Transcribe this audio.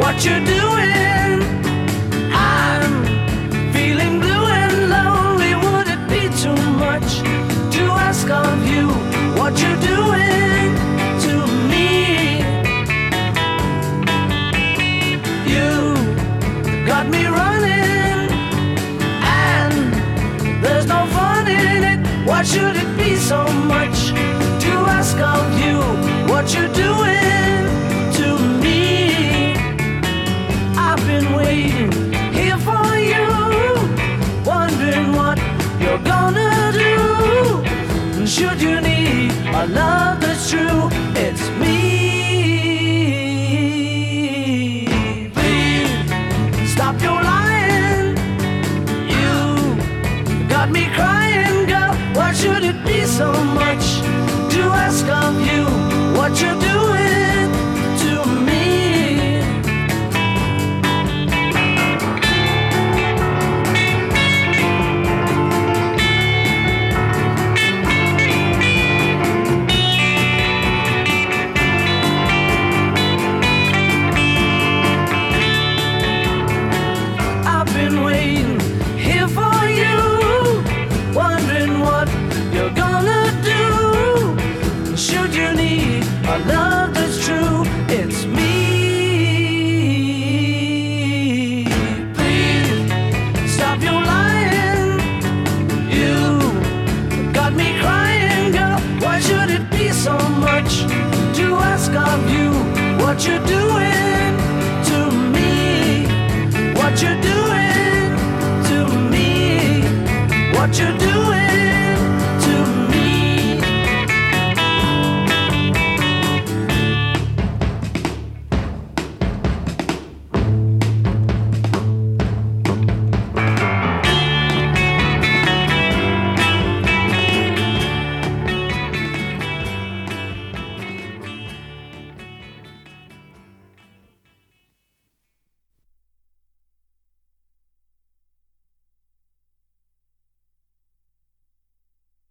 what you're doing. I'm feeling blue and lonely. Would it be too much to ask of you what you're doing to me? You got me running, and there's no fun in it. Why should it be so much to ask of you what you're doing to me? I've been waiting here for you, wondering what you're gonna do. Should you need a love that's true, it's me. Please stop your lying. You got me crying, girl. Why should it be so much to ask of you what you're doing to me? I've been waiting here for you, wondering what you're gonna do. Should you need a love that's true, it's me. Please stop your lying. You got me crying, girl. Why should it be so much to ask of you what you do?